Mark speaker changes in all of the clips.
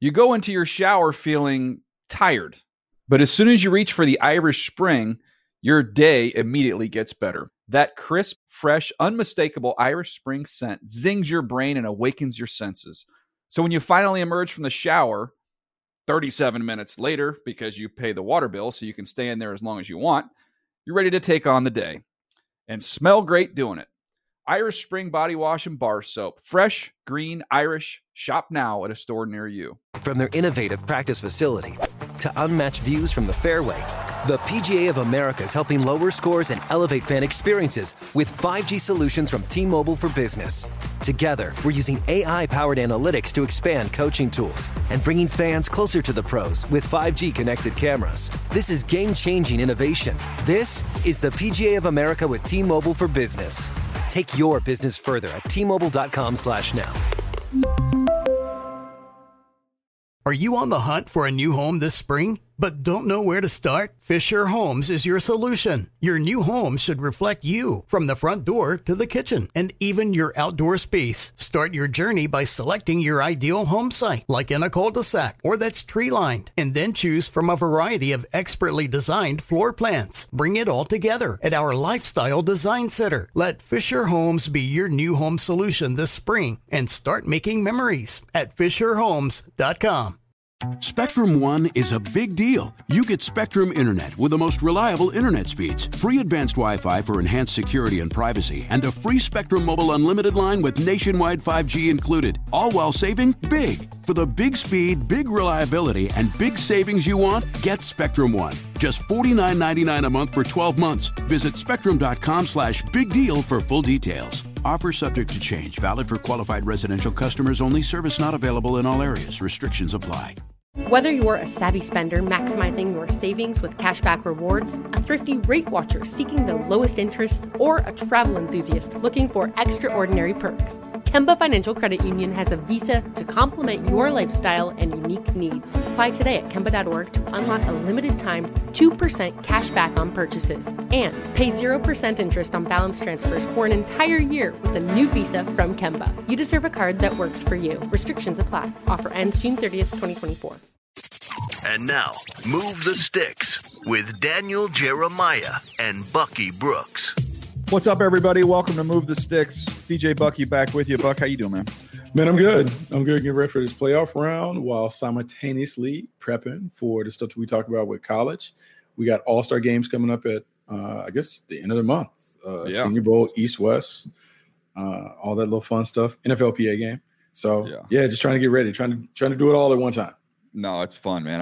Speaker 1: You go into your shower feeling tired, but as soon as you reach for the Irish Spring, your day immediately gets better. That crisp, fresh, unmistakable Irish Spring scent zings your brain and awakens your senses. So when you finally emerge from the shower 37 minutes later, because you pay the water bill so you can stay in there as long as you want, you're ready to take on the day and smell great doing it. Irish Spring Body Wash and Bar Soap. Fresh, green, Irish. Shop now at a store near you.
Speaker 2: From their innovative practice facility to unmatched views from the fairway, the PGA of America is helping lower scores and elevate fan experiences with 5G solutions from T-Mobile for Business. Together, we're using AI-powered analytics to expand coaching tools and bringing fans closer to the pros with 5G connected cameras. This is game-changing innovation. This is the PGA of America with T-Mobile for Business. Take your business further at T-Mobile.com/now.
Speaker 3: Are you on the hunt for a new home this spring, but don't know where to start? Fisher Homes is your solution. Your new home should reflect you, from the front door to the kitchen, and even your outdoor space. Start your journey by selecting your ideal home site, like in a cul-de-sac or that's tree-lined, and then choose from a variety of expertly designed floor plans. Bring it all together at our Lifestyle Design Center. Let Fisher Homes be your new home solution this spring and start making memories at FisherHomes.com.
Speaker 4: Spectrum One is a big deal. You get Spectrum Internet with the most reliable internet speeds, free advanced Wi-Fi for enhanced security and privacy, and a free Spectrum Mobile Unlimited line with nationwide 5G included, all while saving big. For the big speed, big reliability, and big savings you want, get Spectrum One. Just $49.99 a month for 12 months. Visit spectrum.com/big deal for full details. Offer subject to change. Valid for qualified residential customers only. Service not available in all areas. Restrictions apply.
Speaker 5: Whether you're a savvy spender maximizing your savings with cashback rewards, a thrifty rate watcher seeking the lowest interest, or a travel enthusiast looking for extraordinary perks, Kemba Financial Credit Union has a visa to complement your lifestyle and unique needs. Apply today at Kemba.org to unlock a limited time 2% cash back on purchases and pay 0% interest on balance transfers for an entire year with a new visa from Kemba. You deserve a card that works for you. Restrictions apply. Offer ends June 30th, 2024.
Speaker 6: And now, Move the Sticks with Daniel Jeremiah and Bucky Brooks.
Speaker 1: What's up, everybody? Welcome to Move the Sticks. DJ Bucky back with you. Buck, how you doing, man?
Speaker 7: Man, I'm good. Getting ready for this playoff round while simultaneously prepping for the stuff that we talk about with college. We got all-star games coming up at, I guess, the end of the month. Senior Bowl, East-West, all that little fun stuff. NFLPA game. So, yeah, just trying to get ready, trying to do it all at one time.
Speaker 1: No, it's fun, man.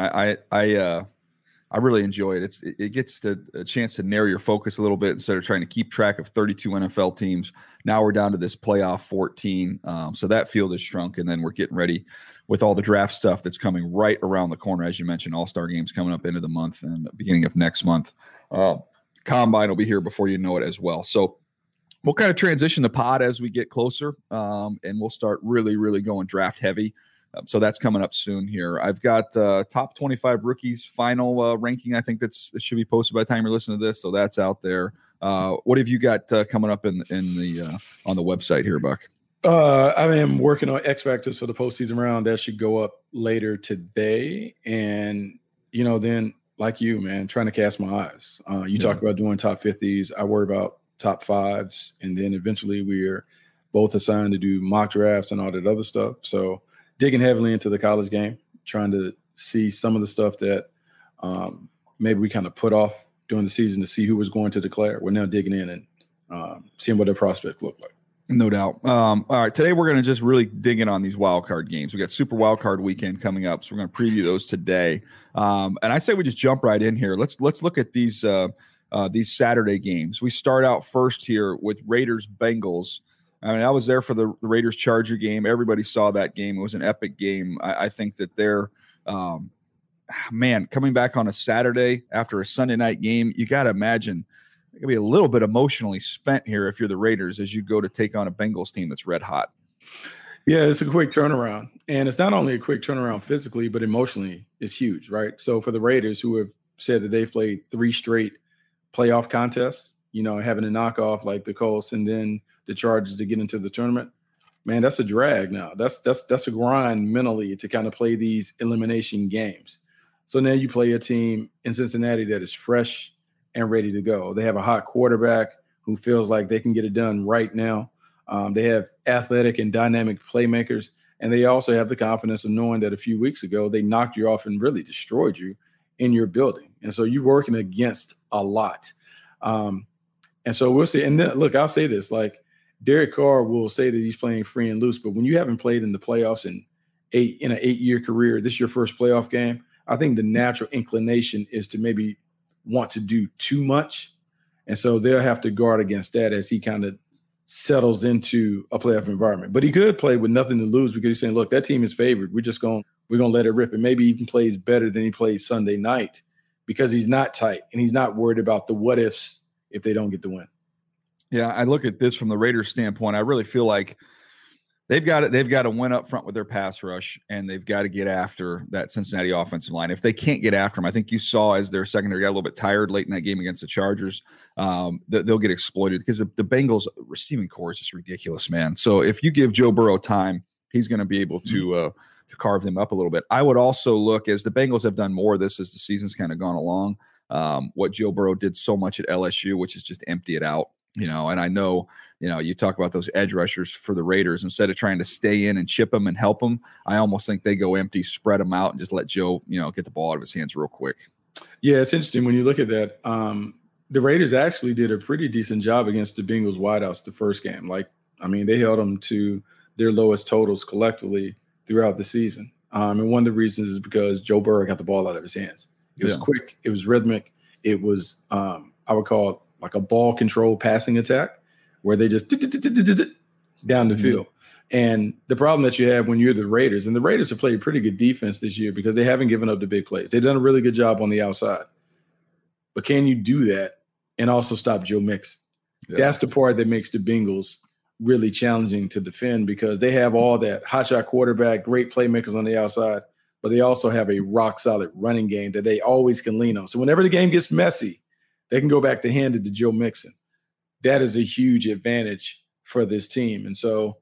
Speaker 1: I really enjoy it. It gets a chance to narrow your focus a little bit instead of trying to keep track of 32 NFL teams. Now we're down to this playoff 14. So that field has shrunk, and then we're getting ready with all the draft stuff that's coming right around the corner. As you mentioned, all-star games coming up into the month and beginning of next month. Combine will be here before you know it as well. So we'll kind of transition the pod as we get closer, and we'll start really, really going draft heavy. So that's coming up soon here. I've got top 25 rookies final ranking. I think it should be posted by the time you're listening to this. So that's out there. What have you got coming up in the on the website here, Buck?
Speaker 7: I am working on X Factors for the postseason round. That should go up later today. And, then like you, man, trying to cast my eyes. You talk about doing top 50s. I worry about top 5s. And then eventually we're both assigned to do mock drafts and all that other stuff. So digging heavily into the college game, trying to see some of the stuff that maybe we kind of put off during the season to see who was going to declare. We're now digging in and seeing what their prospects look like.
Speaker 1: No doubt. All right, today we're going to just really dig in on these wild card games. We got Super Wild Card Weekend coming up, so we're going to preview those today. And I say we just jump right in here. Let's look at these Saturday games. We start out first here with Raiders-Bengals. I mean, I was there for the Raiders-Charger game. Everybody saw that game. It was an epic game. I think that they're, coming back on a Saturday after a Sunday night game, you got to imagine it could be a little bit emotionally spent here if you're the Raiders as you go to take on a Bengals team that's red hot.
Speaker 7: Yeah, it's a quick turnaround. And it's not only a quick turnaround physically, but emotionally it's huge, right? So for the Raiders, who have said that they've played 3 straight playoff contests, having a knockoff like the Colts and then the Chargers to get into the tournament, man, that's a drag now. That's a grind mentally to kind of play these elimination games. So now you play a team in Cincinnati that is fresh and ready to go. They have a hot quarterback who feels like they can get it done right now. They have athletic and dynamic playmakers, and they also have the confidence of knowing that a few weeks ago they knocked you off and really destroyed you in your building. And so you're working against a lot. And so we'll see. And then, look, I'll say this, like Derek Carr will say that he's playing free and loose, but when you haven't played in the playoffs in an 8-year career, this is your first playoff game, I think the natural inclination is to maybe want to do too much. And so they'll have to guard against that as he kind of settles into a playoff environment. But he could play with nothing to lose because he's saying, look, that team is favored. We're going to let it rip. And maybe even plays better than he plays Sunday night because he's not tight and he's not worried about the what ifs if they don't get the win.
Speaker 1: Yeah, I look at this from the Raiders standpoint. I really feel like they've got to win up front with their pass rush, and they've got to get after that Cincinnati offensive line. If they can't get after them, I think you saw as their secondary got a little bit tired late in that game against the Chargers, they'll get exploited because the Bengals receiving core is just ridiculous, man. So if you give Joe Burrow time, he's going to be able to carve them up a little bit. I would also look, as the Bengals have done more of this as the season's kind of gone along, what Joe Burrow did so much at LSU, which is just empty it out. And I know, you talk about those edge rushers for the Raiders. Instead of trying to stay in and chip them and help them, I almost think they go empty, spread them out, and just let Joe, get the ball out of his hands real quick.
Speaker 7: Yeah, it's interesting when you look at that. The Raiders actually did a pretty decent job against the Bengals wideouts the first game. They held them to their lowest totals collectively throughout the season. And one of the reasons is because Joe Burrow got the ball out of his hands. It was quick. It was rhythmic. It was, I would call it like a ball control passing attack where they just down the field. And the problem that you have when you're the Raiders, and the Raiders have played pretty good defense this year because they haven't given up the big plays. They've done a really good job on the outside. But can you do that and also stop Joe Mixon? Yeah. That's the part that makes the Bengals really challenging to defend because they have all that hotshot quarterback, great playmakers on the outside, but they also have a rock-solid running game that they always can lean on. So whenever the game gets messy, they can go back to hand it to Joe Mixon. That is a huge advantage for this team. And so,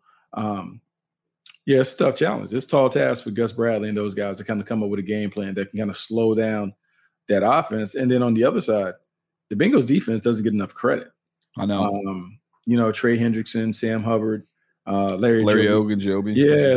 Speaker 7: it's a tough challenge. It's a tall task for Gus Bradley and those guys to kind of come up with a game plan that can kind of slow down that offense. And then on the other side, the Bengals defense doesn't get enough credit.
Speaker 1: I know.
Speaker 7: Trey Hendrickson, Sam Hubbard, Larry
Speaker 1: Ogunjobi.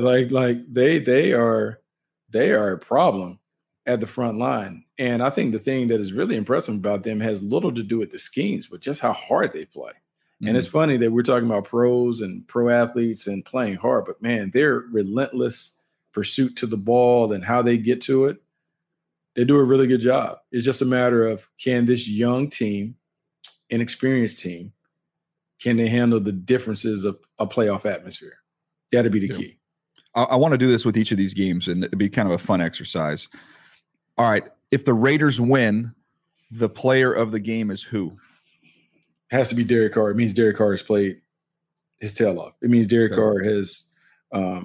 Speaker 7: Yeah, they are a problem at the front line. And I think the thing that is really impressive about them has little to do with the schemes, but just how hard they play. Mm-hmm. And it's funny that we're talking about pros and pro athletes and playing hard, but man, their relentless pursuit to the ball and how they get to it, they do a really good job. It's just a matter of, can this young team, inexperienced team, can they handle the differences of a playoff atmosphere? That'd be the key.
Speaker 1: I want to do this with each of these games, and it'd be kind of a fun exercise. All right. If the Raiders win, the player of the game is who?
Speaker 7: Has to be Derek Carr. It means Derek Carr has played his tail off. It means Derek Carr has a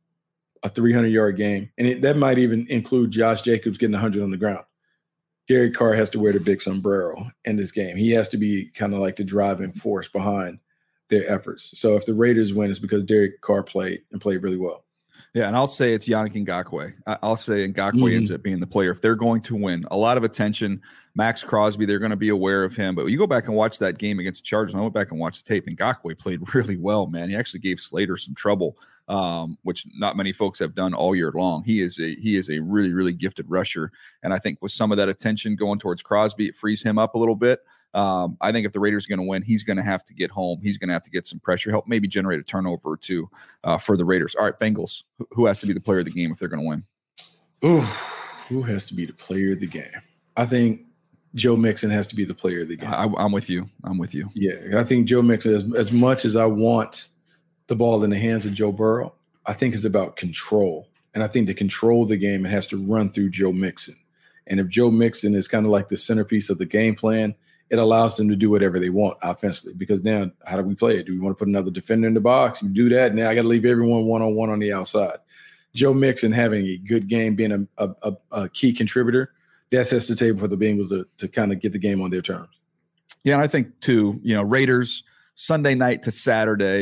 Speaker 7: 300-yard game. And that might even include Josh Jacobs getting 100 on the ground. Derek Carr has to wear the big sombrero in this game. He has to be kind of like the driving force behind their efforts. So if the Raiders win, it's because Derek Carr played really well.
Speaker 1: Yeah, and I'll say it's Yannick Ngakoue. I'll say Ngakoue ends up being the player. If they're going to win, a lot of attention. Max Crosby, they're going to be aware of him. But you go back and watch that game against the Chargers, and I went back and watched the tape, and Ngakoue played really well, man. He actually gave Slater some trouble, which not many folks have done all year long. He is a really, really gifted rusher. And I think with some of that attention going towards Crosby, it frees him up a little bit. I think if the Raiders are going to win, he's going to have to get home. He's going to have to get some pressure, help maybe generate a turnover or two for the Raiders. All right, Bengals, who has to be the player of the game if they're going to win?
Speaker 7: Ooh, who has to be the player of the game? I think Joe Mixon has to be the player of the game.
Speaker 1: I'm with you.
Speaker 7: Yeah, I think Joe Mixon, as much as I want the ball in the hands of Joe Burrow, I think it's about control. And I think to control the game, it has to run through Joe Mixon. And if Joe Mixon is kind of like the centerpiece of the game plan, it allows them to do whatever they want offensively. Because now, how do we play it? Do we want to put another defender in the box? You do that. Now I got to leave everyone one-on-one on the outside. Joe Mixon having a good game, being a key contributor, that sets the table for the Bengals to kind of get the game on their terms.
Speaker 1: Yeah, and I think, too, Raiders, Sunday night to Saturday,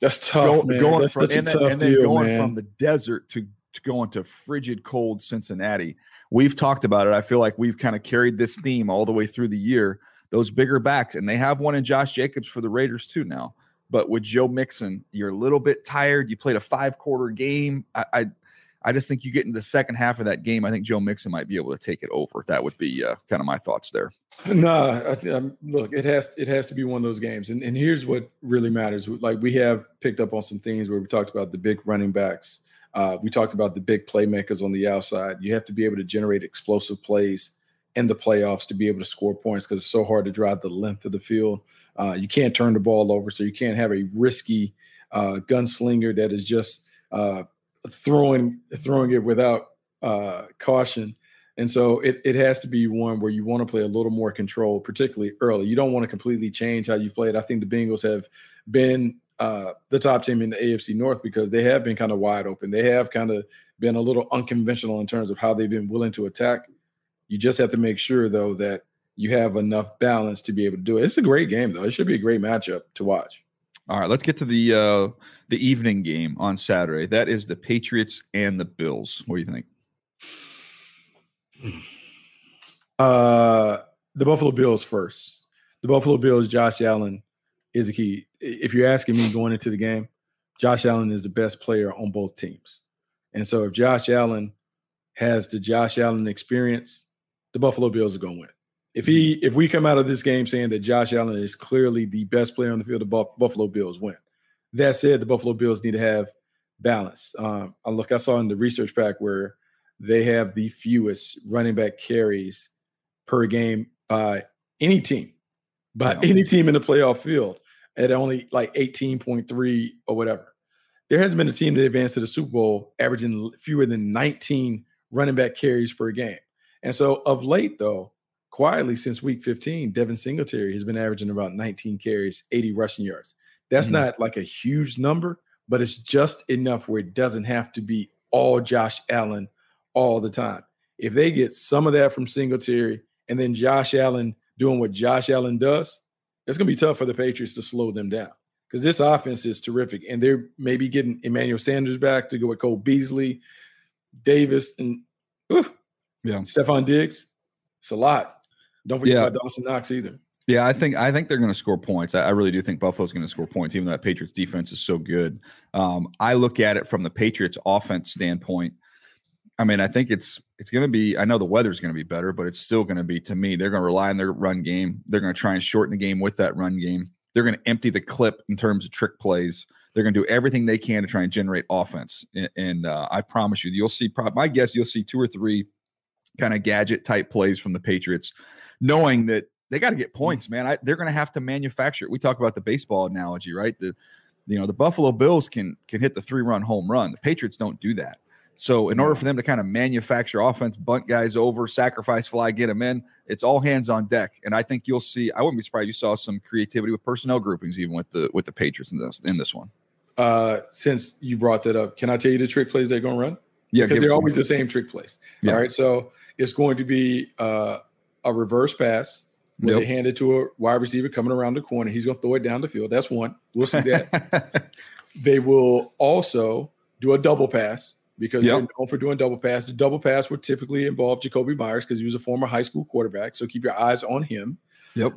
Speaker 7: That's tough, man. That's such a tough deal,
Speaker 1: going
Speaker 7: man.
Speaker 1: From the desert to going to frigid, cold Cincinnati. We've talked about it. I feel like we've kind of carried this theme all the way through the year. Those bigger backs, and they have one in Josh Jacobs for the Raiders too now. But with Joe Mixon, you're a little bit tired. You played a 5-quarter game. I just think you get into the second half of that game. I think Joe Mixon might be able to take it over. That would be kind of my thoughts there.
Speaker 7: No, look, it has to be one of those games. And here's what really matters. Like, we have picked up on some things where we talked about the big running backs. We talked about the big playmakers on the outside. You have to be able to generate explosive plays in the playoffs to be able to score points, because it's so hard to drive the length of the field. You can't turn the ball over, so you can't have a risky gunslinger that is just throwing it without caution. And so it has to be one where you want to play a little more control, particularly early. You don't want to completely change how you play it. I think the Bengals have been the top team in the AFC North because they have been kind of wide open. They have kind of been a little unconventional in terms of how they've been willing to attack. You just have to make sure, though, that you have enough balance to be able to do it. It's a great game, though. It should be a great matchup to watch.
Speaker 1: All right, let's get to the evening game on Saturday. That is the Patriots and the Bills. What do you think?
Speaker 7: The Buffalo Bills first. The Buffalo Bills, Josh Allen is the key. If you're asking me going into the game, Josh Allen is the best player on both teams. And so if Josh Allen has the Josh Allen experience, the Buffalo Bills are going to win. If we come out of this game saying that Josh Allen is clearly the best player on the field, the Buffalo Bills win. That said, the Buffalo Bills need to have balance. I saw in the research pack where they have the fewest running back carries per game by any team in the playoff field, at only like 18.3 or whatever. There hasn't been a team that advanced to the Super Bowl averaging fewer than 19 running back carries per game. And so of late, though, quietly since week 15, Devin Singletary has been averaging about 19 carries, 80 rushing yards. That's not like a huge number, but it's just enough where it doesn't have to be all Josh Allen all the time. If they get some of that from Singletary and then Josh Allen doing what Josh Allen does, it's going to be tough for the Patriots to slow them down, because this offense is terrific. And they're maybe getting Emmanuel Sanders back to go with Cole Beasley, Davis, and Stephon Diggs. It's a lot. Don't forget about Dawson Knox either.
Speaker 1: Yeah, I think they're going to score points. I really do think Buffalo's going to score points, even though that Patriots defense is so good. I look at it from the Patriots offense standpoint. I mean, I think it's going to be – I know the weather's going to be better, but it's still going to be, to me, they're going to rely on their run game. They're going to try and shorten the game with that run game. They're going to empty the clip in terms of trick plays. They're going to do everything they can to try and generate offense. And I promise you, you'll see – my guess, you'll see 2 or 3 kind of gadget-type plays from the Patriots, knowing that they got to get points, man. They're going to have to manufacture it. We talk about the baseball analogy, right? The Buffalo Bills can hit the 3-run home run. The Patriots don't do that. So in order for them to kind of manufacture offense, bunt guys over, sacrifice fly, get them in, it's all hands on deck. And I think you'll see, I wouldn't be surprised you saw some creativity with personnel groupings even with the Patriots in this one.
Speaker 7: Since you brought that up, can I tell you the trick plays they're going to run?
Speaker 1: Yeah,
Speaker 7: because they're always the same trick plays.
Speaker 1: Yeah.
Speaker 7: All right, so it's going to be a reverse pass where they hand it to a wide receiver coming around the corner. He's going to throw it down the field. That's one. We'll see that. They will also do a double pass, because they're known for doing double pass. The double pass would typically involve Jacoby Myers because he was a former high school quarterback. So keep your eyes on him.
Speaker 1: Yep.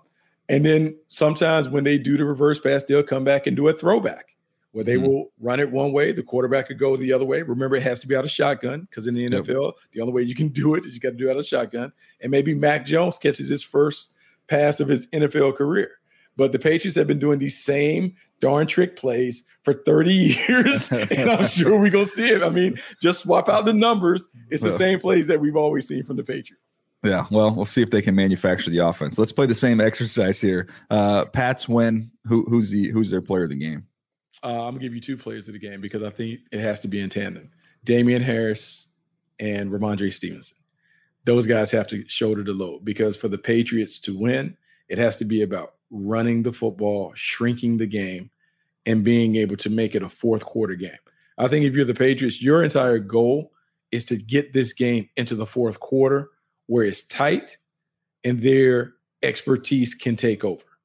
Speaker 7: And then sometimes when they do the reverse pass, they'll come back and do a throwback where they will run it one way. The quarterback could go the other way. Remember, it has to be out of shotgun, because in the NFL, the only way you can do it is you got to do it out of shotgun. And maybe Mac Jones catches his first pass of his NFL career. But the Patriots have been doing these same darn trick plays for 30 years, and I'm sure we're going to see it. I mean, just swap out the numbers. It's the same plays that we've always seen from the Patriots.
Speaker 1: Yeah, well, we'll see if they can manufacture the offense. Let's play the same exercise here. Pats win. Who's their player of the game?
Speaker 7: I'm going to give you 2 players of the game because I think it has to be in tandem. Damian Harris and Ramondre Stevenson. Those guys have to shoulder the load, because for the Patriots to win, it has to be about running the football, shrinking the game, and being able to make it a fourth quarter game. I think if you're the Patriots, your entire goal is to get this game into the fourth quarter where it's tight and their expertise can take over.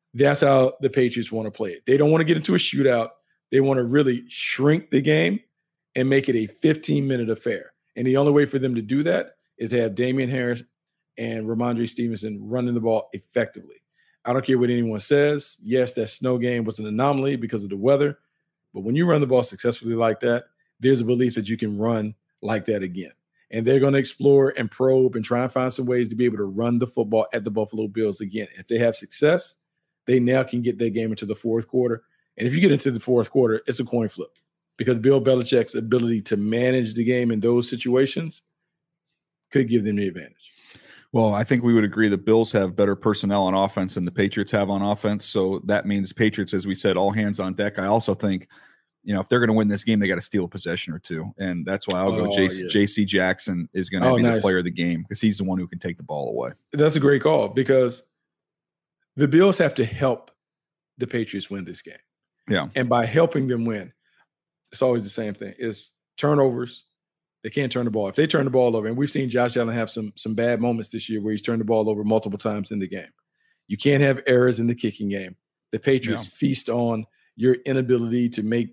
Speaker 7: That's how the Patriots want to play it. They don't want to get into a shootout. They want to really shrink the game and make it a 15-minute affair. And the only way for them to do that is to have Damian Harris and Ramondre Stevenson running the ball effectively. I don't care what anyone says. Yes, that snow game was an anomaly because of the weather. But when you run the ball successfully like that, there's a belief that you can run like that again. And they're going to explore and probe and try and find some ways to be able to run the football at the Buffalo Bills again. If they have success, they now can get their game into the fourth quarter. And if you get into the fourth quarter, it's a coin flip because Bill Belichick's ability to manage the game in those situations could give them the advantage.
Speaker 1: Well, I think we would agree the Bills have better personnel on offense than the Patriots have on offense. So that means Patriots, as we said, all hands on deck. I also think, if they're going to win this game, they got to steal a possession or two. And that's why I'll go J.C. Jackson is going to be the player of the game because he's the one who can take the ball away.
Speaker 7: That's a great call because the Bills have to help the Patriots win this game.
Speaker 1: Yeah.
Speaker 7: And by helping them win, it's always the same thing. It's turnovers. They can't turn the ball. If they turn the ball over, and we've seen Josh Allen have some bad moments this year where he's turned the ball over multiple times in the game. You can't have errors in the kicking game. The Patriots feast on your inability to make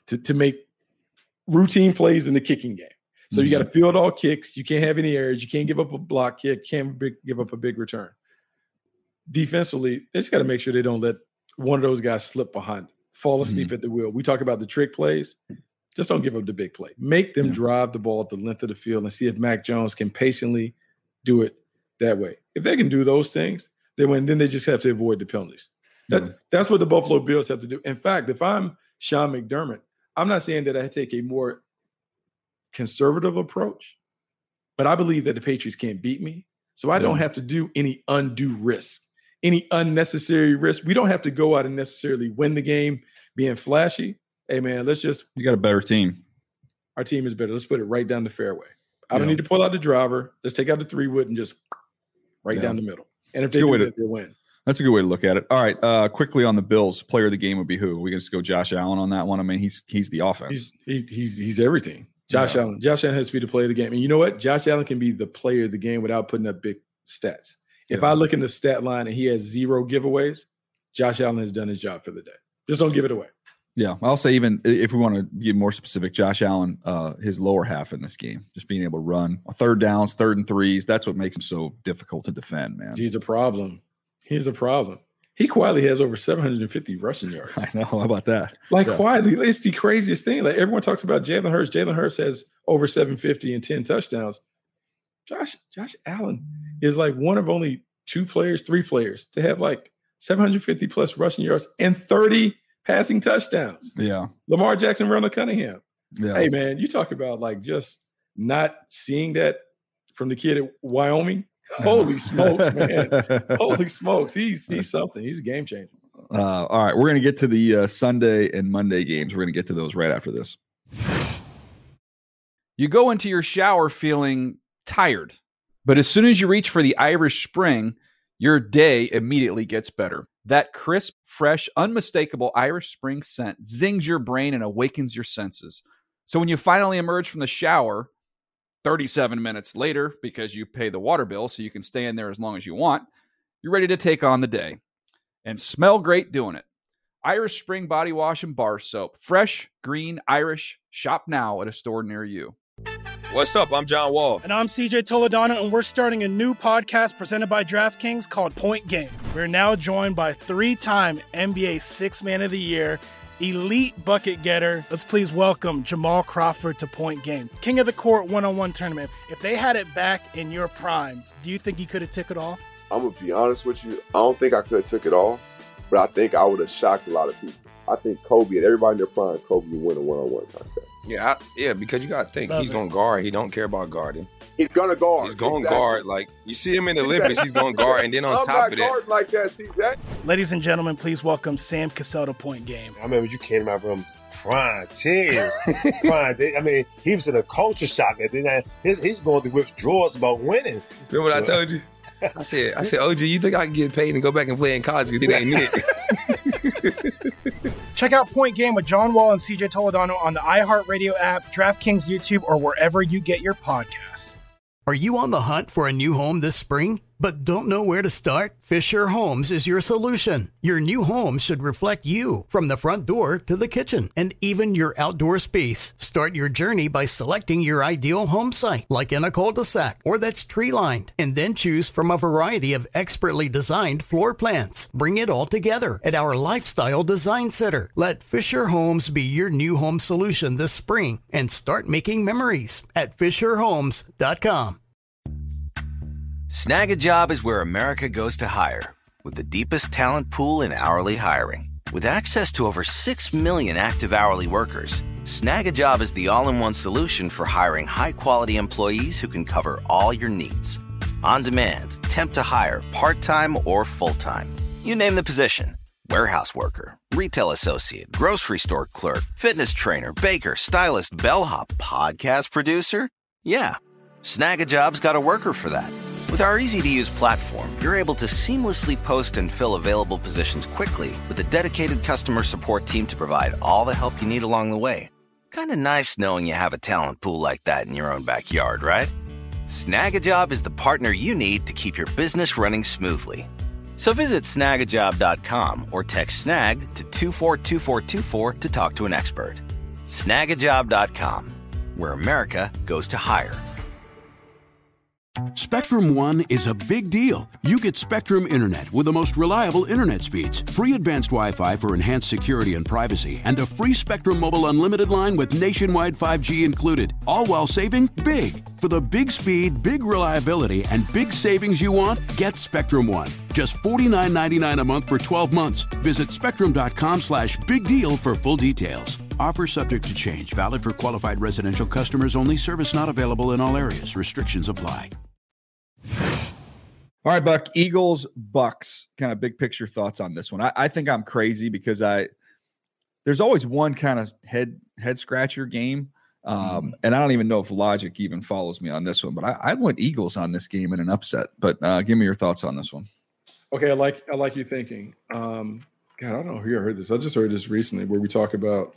Speaker 7: routine plays in the kicking game. So you got to field all kicks. You can't have any errors. You can't give up a block kick. Can't give up a big return. Defensively, they just got to make sure they don't let one of those guys slip behind, fall asleep at the wheel. We talk about the trick plays. Just don't give up the big play. Make them drive the ball at the length of the field and see if Mac Jones can patiently do it that way. If they can do those things, they win. Then they just have to avoid the penalties. That's what the Buffalo Bills have to do. In fact, if I'm Sean McDermott, I'm not saying that I take a more conservative approach, but I believe that the Patriots can't beat me. So I don't have to do any undue risk, any unnecessary risk. We don't have to go out and necessarily win the game being flashy. Hey, man, you
Speaker 1: got a better team.
Speaker 7: Our team is better. Let's put it right down the fairway. I don't need to pull out the driver. Let's take out the 3-wood and just down the middle. And if they do that, they'll win.
Speaker 1: That's a good way to look at it. All right, quickly on the Bills, player of the game would be who? We can just go Josh Allen on that one. I mean, he's the offense.
Speaker 7: He's everything. Josh Allen. Josh Allen has to be the player of the game. And you know what? Josh Allen can be the player of the game without putting up big stats. If I look in the stat line and he has 0 giveaways, Josh Allen has done his job for the day. Just don't give it away.
Speaker 1: Yeah, I'll say even if we want to get more specific, Josh Allen, his lower half in this game, just being able to run third downs, 3rd and 3s, that's what makes him so difficult to defend, man.
Speaker 7: He's a problem. He quietly has over 750 rushing yards.
Speaker 1: I know. How about that?
Speaker 7: Quietly, it's the craziest thing. Like everyone talks about Jalen Hurts. Jalen Hurts has over 750 and 10 touchdowns. Josh Allen is like one of only 3 players to have 750 plus rushing yards and 30 passing touchdowns.
Speaker 1: Yeah.
Speaker 7: Lamar Jackson, Ronald Cunningham.
Speaker 1: Yeah.
Speaker 7: Hey, man, you talk about just not seeing that from the kid at Wyoming. Holy smokes, man. Holy smokes. He's something. He's a game changer.
Speaker 1: All right. We're going to get to the Sunday and Monday games. We're going to get to those right after this.
Speaker 8: You go into your shower feeling tired, but as soon as you reach for the Irish Spring, your day immediately gets better. That crisp, fresh, unmistakable Irish Spring scent zings your brain and awakens your senses. So when you finally emerge from the shower 37 minutes later, because you pay the water bill so you can stay in there as long as you want, you're ready to take on the day and smell great doing it. Irish Spring Body Wash and Bar Soap. Fresh, green, Irish. Shop now at a store near you.
Speaker 9: What's up? I'm John Wall.
Speaker 10: And I'm CJ Toledano, and we're starting a new podcast presented by DraftKings called Point Game. We're now joined by 3-time NBA Sixth Man of the Year, elite bucket getter. Let's please welcome Jamal Crawford to Point Game. King of the Court one-on-one tournament. If they had it back in your prime, do you think you could have took it all?
Speaker 11: I'm going to be honest with you. I don't think I could have took it all, but I think I would have shocked a lot of people. I think Kobe and everybody in their prime, Kobe would win a one-on-one contest.
Speaker 9: Yeah, because you got to think. He's going to guard. He don't care about guarding.
Speaker 11: He's going to guard.
Speaker 9: He's going to guard. Like, you see him in the Olympics, he's going to guard. And then on top of that.
Speaker 11: I'm not guarding like that, CJ.
Speaker 10: Ladies and gentlemen, please welcome Sam Cassell to Point Game.
Speaker 12: I remember you came out from prime 10. I mean, he was in a culture shock. And then he's going through withdrawals about winning.
Speaker 9: Remember what I told you? I said, OG, you think I can get paid and go back and play in college because it ain't it?
Speaker 10: Check out Point Game with John Wall and CJ Toledano on the iHeartRadio app, DraftKings YouTube, or wherever you get your podcasts.
Speaker 3: Are you on the hunt for a new home this spring? but don't know where to start? Fisher Homes is your solution. Your new home should reflect you from the front door to the kitchen and even your outdoor space. Start your journey by selecting your ideal home site, like in a cul-de-sac or that's tree-lined, and then choose from a variety of expertly designed floor plans. Bring it all together at our Lifestyle Design Center. Let Fisher Homes be your new home solution this spring and start making memories at FisherHomes.com.
Speaker 13: Snag a Job is where America goes to hire, with the deepest talent pool in hourly hiring. With access to over 6 million active hourly workers, Snag a Job is the all-in-one solution for hiring high-quality employees who can cover all your needs. On demand, temp to hire, part-time or full-time. You name the position. Warehouse worker, retail associate, grocery store clerk, fitness trainer, baker, stylist, bellhop, podcast producer. Yeah, Snag a Job's got a worker for that. With our easy-to-use platform, you're able to seamlessly post and fill available positions quickly with a dedicated customer support team to provide all the help you need along the way. Kind of nice knowing you have a talent pool like that in your own backyard, right? Snag a Job is the partner you need to keep your business running smoothly. So visit snagajob.com or text SNAG to 242424 to talk to an expert. Snagajob.com, where America goes to hire.
Speaker 4: Spectrum One is a big deal. You get Spectrum Internet with the most reliable internet speeds, free advanced Wi-Fi for enhanced security and privacy, and a free Spectrum Mobile Unlimited line with nationwide 5G included, all while saving big. For the big speed, big reliability, and big savings you want, get Spectrum One. Just $49.99 a month for 12 months. Visit spectrum.com/big deal for full details. Offer subject to change. Valid for qualified residential customers only. Service not available in all areas. Restrictions apply.
Speaker 1: All right, Buck, Eagles, Bucks, kind of big picture thoughts on this one. I think I'm crazy because there's always one kind of head scratcher game. And I don't even know if logic even follows me on this one, but I went Eagles on this game in an upset. But give me your thoughts on this one.
Speaker 7: Okay, I like you thinking. God, I don't know who heard this. I just heard this recently where we talk about,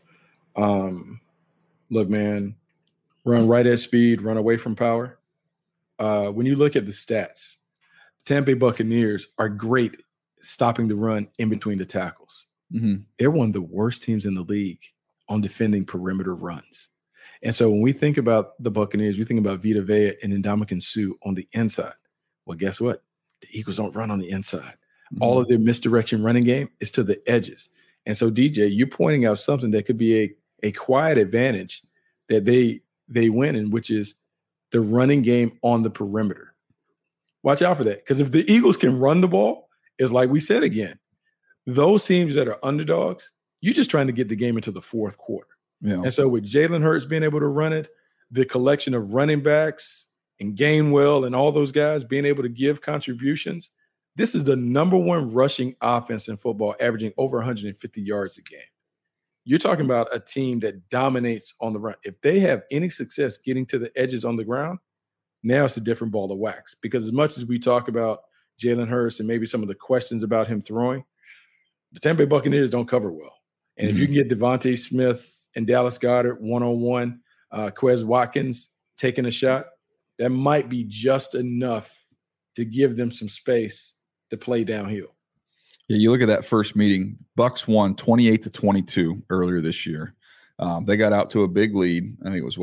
Speaker 7: look, man, run right at speed, run away from power. When you look at the stats, Tampa Bay Buccaneers are great stopping the run in between the tackles.
Speaker 1: Mm-hmm.
Speaker 7: They're one of the worst teams in the league on defending perimeter runs. And so when we think about the Buccaneers, we think about Vita Vea and Ndamukong Suh on the inside. Well, guess what? The Eagles don't run on the inside. Mm-hmm. All of their misdirection running game is to the edges. And so, DJ, you're pointing out something that could be a quiet advantage that they win in, which is the running game on the perimeter. Watch out for that. Because if the Eagles can run the ball, it's like we said again, those teams that are underdogs, you're just trying to get the game into the fourth quarter.
Speaker 1: Yeah.
Speaker 7: And so with Jalen Hurts being able to run it, the collection of running backs and Gainwell and all those guys being able to give contributions, this is the number one rushing offense in football, averaging over 150 yards a game. You're talking about a team that dominates on the run. If they have any success getting to the edges on the ground, now it's a different ball of wax. Because as much as we talk about Jalen Hurts and maybe some of the questions about him throwing, the Tampa Bay Buccaneers don't cover well. And if you can get Devontae Smith and Dallas Goedert one-on-one, Quez Watkins taking a shot, that might be just enough to give them some space to play downhill.
Speaker 1: Yeah, you look at that first meeting, Bucks won 28-22 earlier this year. They got out to a big lead. I think it was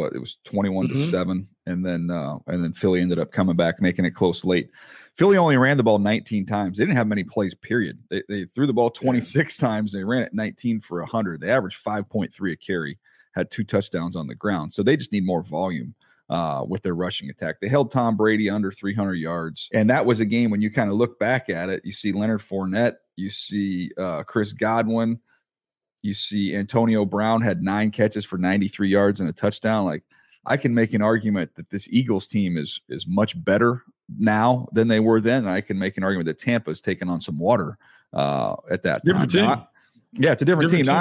Speaker 1: 21-7. And then Philly ended up coming back, making it close late. Philly only ran the ball 19 times. They didn't have many plays, period. They threw the ball 26 times. They ran it 19 for 100. They averaged 5.3 a carry, had 2 touchdowns on the ground. So they just need more volume with their rushing attack. They held Tom Brady under 300 yards. And that was a game when you kind of look back at it, you see Leonard Fournette, you see Chris Godwin, you see Antonio Brown had 9 catches for 93 yards and a touchdown. Like, I can make an argument that this Eagles team is much better now than they were then. And I can make an argument that Tampa's taken on some water at that
Speaker 7: different
Speaker 1: time.
Speaker 7: Team.
Speaker 1: It's a different team.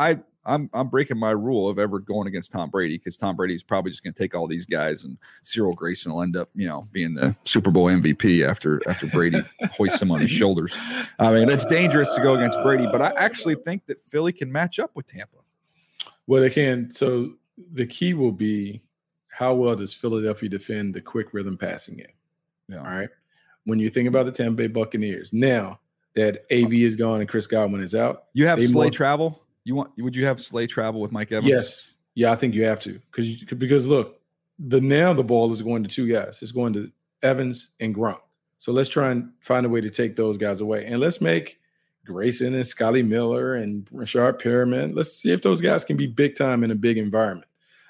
Speaker 1: I'm breaking my rule of ever going against Tom Brady, because Tom Brady's probably just going to take all these guys, and Cyril Grayson will end up, being the Super Bowl MVP after Brady hoists him on his shoulders. I mean, it's dangerous to go against Brady, but I actually think that Philly can match up with Tampa.
Speaker 7: Well, they can. So the key will be, how well does Philadelphia defend the quick rhythm passing game?
Speaker 1: Yeah.
Speaker 7: All right. when you think about the Tampa Bay Buccaneers, now that AB is gone and Chris Godwin is out.
Speaker 1: You have Slay travel? Would you have Slay travel with Mike Evans?
Speaker 7: Yes. Yeah, I think you have to. Because look, the ball is going to two guys. It's going to Evans and Gronk. So let's try and find a way to take those guys away. And let's make Grayson and Scotty Miller and Rashard Perriman. Let's see if those guys can be big time in a big environment.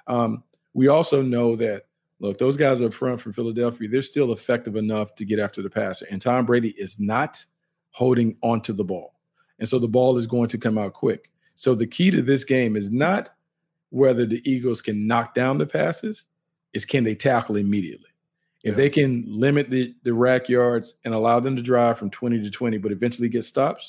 Speaker 7: We also know that, look, those guys up front from Philadelphia, they're still effective enough to get after the passer. And Tom Brady is not holding onto the ball. And so the ball is going to come out quick. So the key to this game is not whether the Eagles can knock down the passes, is can they tackle immediately. If they can limit the rack yards and allow them to drive from 20 to 20, but eventually get stops,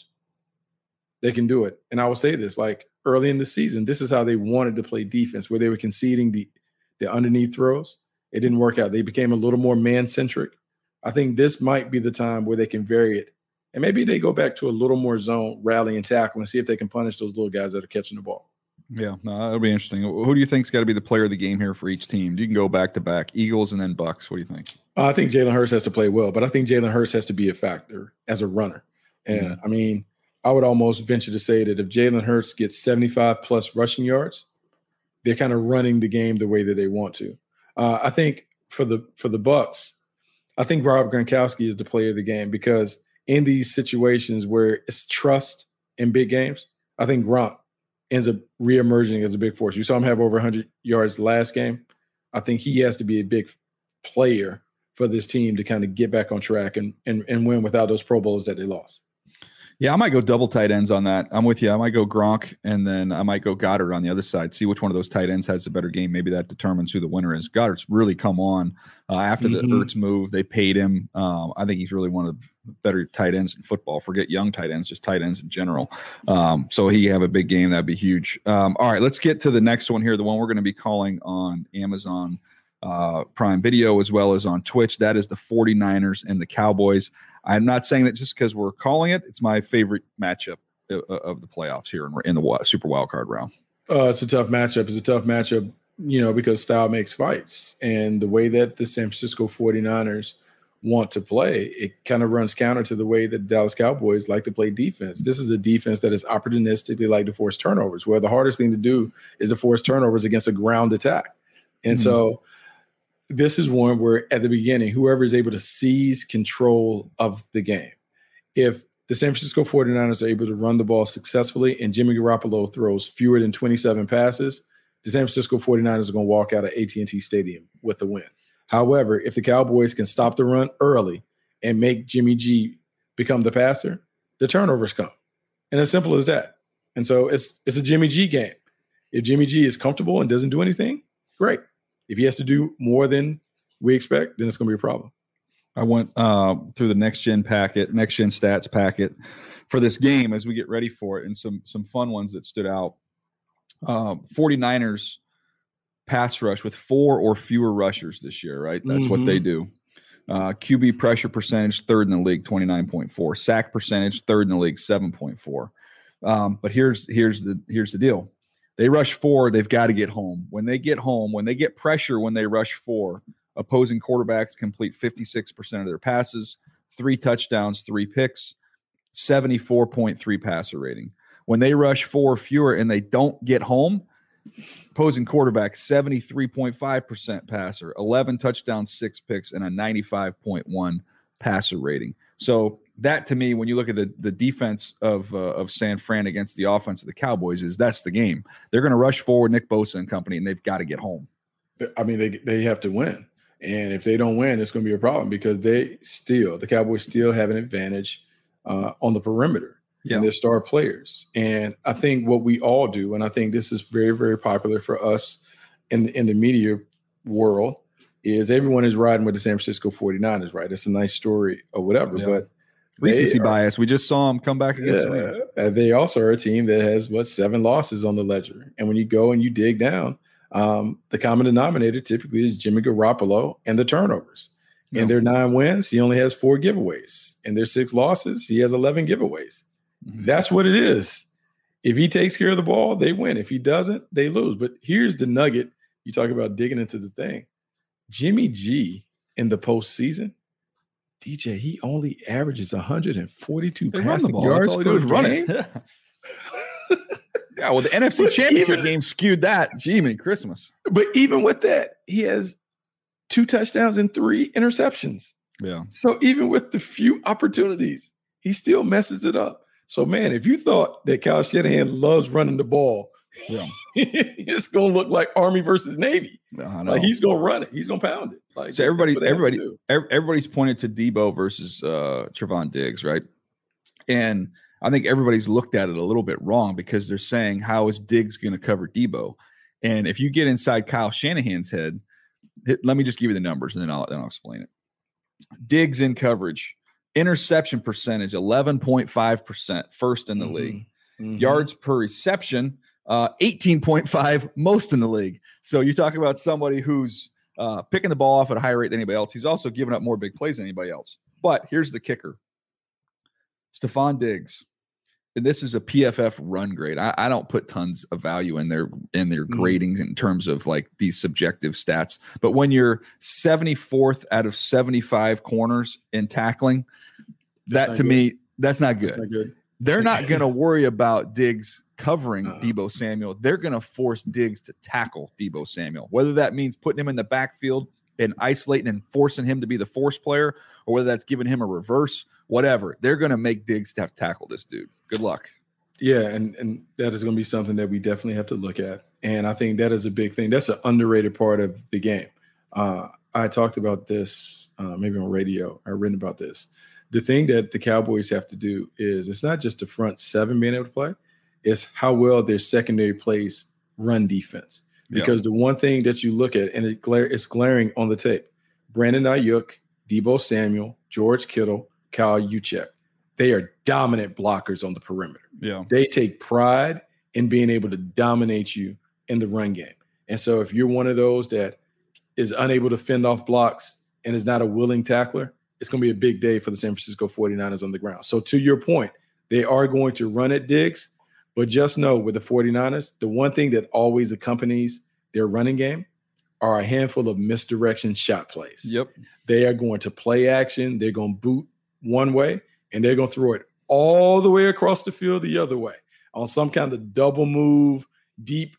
Speaker 7: they can do it. And I will say this, like early in the season, this is how they wanted to play defense, where they were conceding the underneath throws. It didn't work out. They became a little more man-centric. I think this might be the time where they can vary it. And maybe they go back to a little more zone, rally and tackle, and see if they can punish those little guys that are catching the ball.
Speaker 1: Yeah, no, that'll be interesting. Who do you think's got to be the player of the game here for each team? You can go back to back, Eagles and then Bucks. What do you think?
Speaker 7: I think Jalen Hurts has to play well, but I think Jalen Hurts has to be a factor as a runner. And I mean, I would almost venture to say that if Jalen Hurts gets 75 plus rushing yards, they're kind of running the game the way that they want to. I think for the Bucks, I think Rob Gronkowski is the player of the game, because in these situations where it's trust in big games, I think Gronk ends up reemerging as a big force. You saw him have over 100 yards last game. I think he has to be a big player for this team to kind of get back on track and win without those Pro Bowls that they lost.
Speaker 1: Yeah, I might go double tight ends on that. I'm with you. I might go Gronk, and then I might go Goddard on the other side. See which one of those tight ends has a better game. Maybe that determines who the winner is. Goddard's really come on after the Ertz move. They paid him. I think he's really one of the better tight ends in football. Forget young tight ends, just tight ends in general. So he have a big game. That'd be huge. All right, let's get to the next one here, the one we're going to be calling on Amazon Prime Video as well as on Twitch. That is the 49ers and the Cowboys. I'm not saying that just because we're calling it. It's my favorite matchup of the playoffs here in the Super Wildcard round.
Speaker 7: It's a tough matchup. It's a tough matchup, because style makes fights. And the way that the San Francisco 49ers want to play, it kind of runs counter to the way that the Dallas Cowboys like to play defense. This is a defense that is opportunistic. They like to force turnovers, where the hardest thing to do is to force turnovers against a ground attack. And so this is one where at the beginning, whoever is able to seize control of the game. If the San Francisco 49ers are able to run the ball successfully and Jimmy Garoppolo throws fewer than 27 passes, the San Francisco 49ers are going to walk out of AT&T Stadium with a win. However, if the Cowboys can stop the run early and make Jimmy G become the passer, the turnovers come. And as simple as that. And so it's a Jimmy G game. If Jimmy G is comfortable and doesn't do anything, great. If he has to do more than we expect, then it's going to be a problem.
Speaker 1: I went through the next gen stats packet for this game as we get ready for it, and some fun ones that stood out. 49ers pass rush with 4 or fewer rushers this year, right? That's what they do. QB pressure percentage, 3rd in the league, 29.4. Sack percentage, 3rd in the league, 7.4. But here's the deal. They rush 4, they've got to get home. When they get pressure, when they rush 4, opposing quarterbacks complete 56% of their passes, 3 touchdowns, 3 picks, 74.3 passer rating. When they rush 4 or fewer and they don't get home, opposing quarterback, 73.5% passer, 11 touchdowns, 6 picks, and a 95.1 passer rating. So that, to me, when you look at the defense of San Fran against the offense of the Cowboys, that's the game. They're going to rush forward Nick Bosa and company, and they've got to get home.
Speaker 7: I mean, they have to win. And if they don't win, it's going to be a problem, because the Cowboys still have an advantage on the perimeter and their star players. And I think what we all do, and I think this is very, very popular for us in the media world, is everyone is riding with the San Francisco 49ers, right? It's a nice story or whatever, but
Speaker 1: recency bias. We just saw them come back against the Rams.
Speaker 7: They also are a team that has 7 losses on the ledger. And when you go and you dig down, the common denominator typically is Jimmy Garoppolo and the turnovers. And their 9 wins, he only has 4 giveaways. And their 6 losses, he has 11 giveaways. That's what it is. If he takes care of the ball, they win. If he doesn't, they lose. But here's the nugget. You talk about digging into the thing. Jimmy G in the postseason DJ, he only averages 142
Speaker 1: They run the
Speaker 7: passing
Speaker 1: ball.
Speaker 7: yards
Speaker 1: That's all he
Speaker 7: per
Speaker 1: does is run
Speaker 7: game.
Speaker 1: it. Yeah, well, the NFC Championship game skewed that. Gee, man, Christmas.
Speaker 7: But even with that, he has 2 touchdowns and 3 interceptions.
Speaker 1: Yeah.
Speaker 7: So even with the few opportunities, he still messes it up. So, man, if you thought that Kyle Shanahan loves running the ball,
Speaker 1: yeah,
Speaker 7: it's going to look like Army versus Navy.
Speaker 1: I know.
Speaker 7: Like, he's going to run it. He's going to pound it. Like,
Speaker 1: So everybody's pointed to Debo versus Trevon Diggs, right? And I think everybody's looked at it a little bit wrong because they're saying, how is Diggs going to cover Debo? And if you get inside Kyle Shanahan's head, let me just give you the numbers and then I'll explain it. Diggs in coverage, interception percentage, 11.5%, first in the league.
Speaker 7: Mm-hmm.
Speaker 1: Yards per reception, 18.5, most in the league. So you talk about somebody who's picking the ball off at a higher rate than anybody else. He's also giving up more big plays than anybody else. But here's the kicker. Stephon Diggs, and this is a PFF run grade. I don't put tons of value in their gradings in terms of like these subjective stats. But when you're 74th out of 75 corners in tackling, that to me, that's not good.
Speaker 7: That's not good.
Speaker 1: They're not going to worry about Diggs covering Debo Samuel. They're going to force Diggs to tackle Debo Samuel, whether that means putting him in the backfield and isolating and forcing him to be the force player, or whether that's giving him a reverse, whatever. They're going to make Diggs have to tackle this dude. Good luck.
Speaker 7: Yeah, and that is going to be something that we definitely have to look at. And I think that is a big thing. That's an underrated part of the game. I talked about this maybe on radio. I've written about this. The thing that the Cowboys have to do is it's not just the front seven being able to play, it's how well their secondary plays run defense. Because the one thing that you look at, and it's glaring on the tape, Brandon Ayuk, Debo Samuel, George Kittle, Kyle Juszczyk, they are dominant blockers on the perimeter.
Speaker 1: Yeah.
Speaker 7: They take pride in being able to dominate you in the run game. And so if you're one of those that is unable to fend off blocks and is not a willing tackler, it's going to be a big day for the San Francisco 49ers on the ground. So to your point, they are going to run at Diggs, but just know with the 49ers, the one thing that always accompanies their running game are a handful of misdirection shot plays.
Speaker 1: Yep.
Speaker 7: They are going to play action. They're going to boot one way, and they're going to throw it all the way across the field the other way on some kind of double move, deep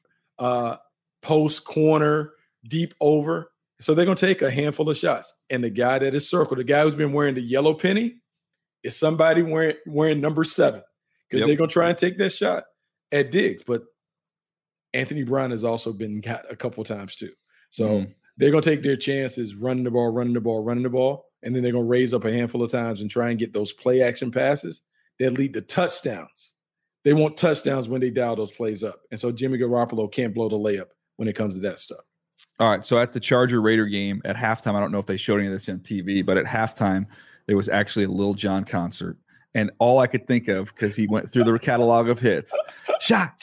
Speaker 7: post corner, deep over. So they're going to take a handful of shots. And the guy that is circled, the guy who's been wearing the yellow penny, is somebody wearing number 7 because they're going to try and take that shot at Diggs. But Anthony Brown has also been got a couple times too. So they're going to take their chances running the ball, and then they're going to raise up a handful of times and try and get those play action passes that lead to touchdowns. They want touchdowns when they dial those plays up. And so Jimmy Garoppolo can't blow the layup when it comes to that stuff.
Speaker 1: All right. So at the Charger Raider game at halftime, I don't know if they showed any of this on TV, but at halftime, there was actually a Lil Jon concert. And all I could think of, because he went through the catalog of hits, shot.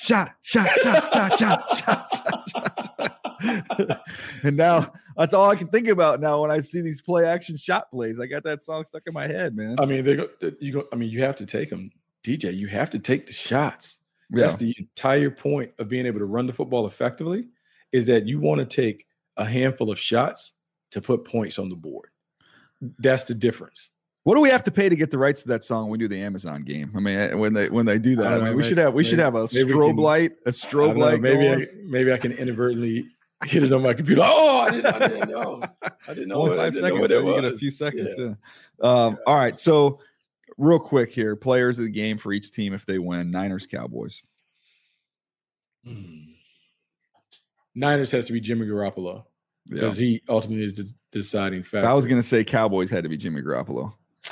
Speaker 1: And now that's all I can think about now when I see these play action shot plays. I got that song stuck in my head, man.
Speaker 7: I mean, you have to take them, DJ. You have to take the shots.
Speaker 1: Yeah.
Speaker 7: That's the entire point of being able to run the football effectively, is that you want to take a handful of shots to put points on the board. That's the difference.
Speaker 1: What do we have to pay to get the rights to that song when we do the Amazon game? I mean, when they do that, we should have a strobe light.
Speaker 7: Maybe I can inadvertently hit it on my computer. Oh, I didn't know. I didn't know.
Speaker 1: Only 5 seconds. So you get a few seconds. Yeah. All right. So real quick here, players of the game for each team if they win. Niners, Cowboys.
Speaker 7: Niners has to be Jimmy Garoppolo because he ultimately is the deciding factor.
Speaker 1: So I was going to say Cowboys had to be Jimmy Garoppolo.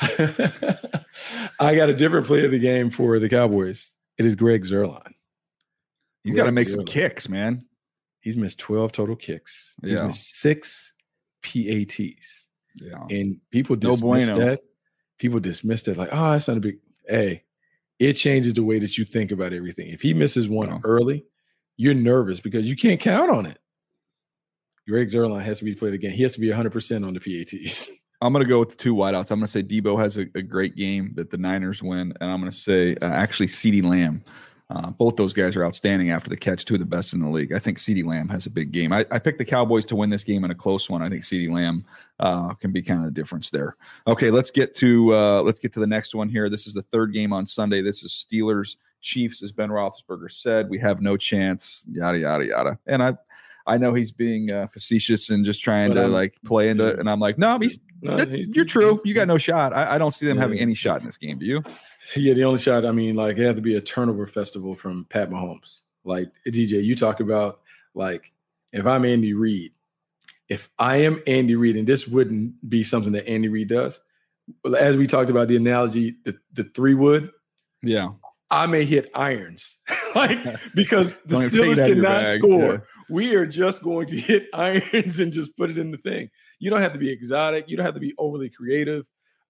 Speaker 7: I got a different play of the game for the Cowboys. It is Greg Zuerlein.
Speaker 1: He's got to make some kicks, man.
Speaker 7: He's missed 12 total kicks. He's missed 6 PATs.
Speaker 1: Yeah.
Speaker 7: And people dismiss that. People dismiss that like, oh, that's not a big – hey, it changes the way that you think about everything. If he misses one early, you're nervous because you can't count on it. Greg Zuerlein has to be played again. He has to be 100% on the PATs. I'm
Speaker 1: going to go with the 2 wideouts. I'm going to say Debo has a great game that the Niners win, and I'm going to say actually CeeDee Lamb Both those guys are outstanding after the catch, two of the best in the league. I think CeeDee Lamb has a big game. I picked the Cowboys to win this game in a close one. I think CeeDee Lamb can be kind of the difference there. Okay, let's get to the next one here. This is the third game on Sunday. This is Steelers Chiefs, as Ben Roethlisberger said. We have no chance. Yada yada yada. And I know he's being facetious and just trying to play into it. And I'm like, no, you're true. You got no shot. I don't see them having any shot in this game. Do you?
Speaker 7: Yeah, the only shot, it had to be a turnover festival from Pat Mahomes. Like, DJ, you talk about, if I'm Andy Reid, if I am Andy Reid, and this wouldn't be something that Andy Reid does, as we talked about the analogy, the 3-wood,
Speaker 1: yeah,
Speaker 7: I may hit irons, because the Steelers cannot score. Yeah. We are just going to hit irons and just put it in the thing. You don't have to be exotic. You don't have to be overly creative.